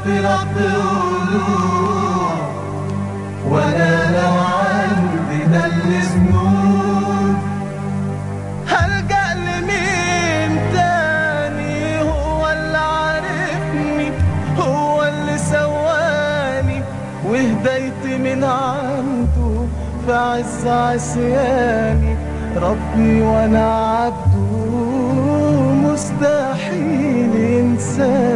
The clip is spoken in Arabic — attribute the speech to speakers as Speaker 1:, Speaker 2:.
Speaker 1: رب قلوب، وانا لو عندي دل ذنوب هلجأ لمين تاني؟ هو اللي عارفني، هو اللي سواني، وهديتي من عنده في عز عصياني. ربي وانا عبده مستحيل ينساني.